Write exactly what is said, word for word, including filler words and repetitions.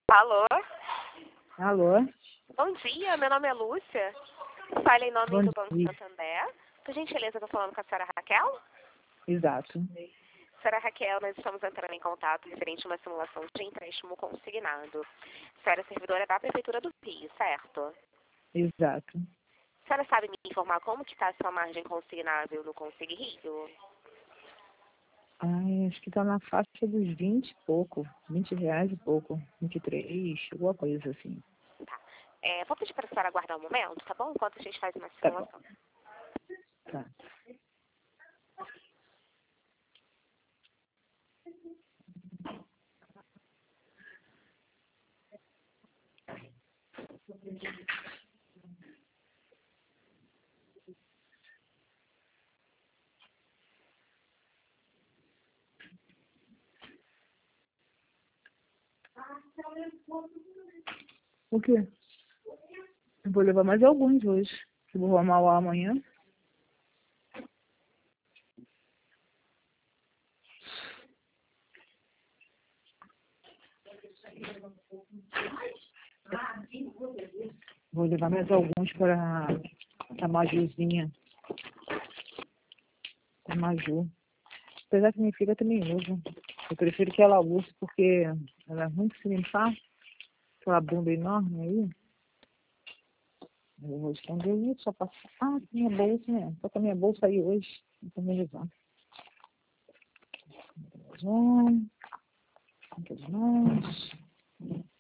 Alô? Alô? Bom dia, meu nome é Lúcia. Fala em nome Bom do Banco dia. Santander. Por gentileza, estou falando com a senhora Raquel? Exato. Senhora Raquel, nós estamos entrando em contato referente a uma simulação de empréstimo consignado. A senhora é servidora da Prefeitura do Rio, certo? Exato. A senhora sabe me informar como que está a sua margem consignável no Consig Rio? Ai, acho que tá na faixa dos vinte e pouco. vinte reais e pouco. vinte e três, alguma coisa assim. Tá. É, vou pedir para a senhora aguardar um momento, tá bom? Enquanto a gente faz uma Tá bom. simulação. Tá. O quê? Eu vou levar mais alguns hoje. Eu vou arrumar lá amanhã. Vou levar mais alguns para a Majuzinha. A Maju. Apesar que minha filha também usa. Eu prefiro que ela use porque ela é muito se limpar. Aquela bunda enorme aí. Eu vou esconder isso, só passar. Ah, minha bolsa, né? Tô com a minha bolsa aí hoje. Vou me levar. Vamos. Quantas mãos?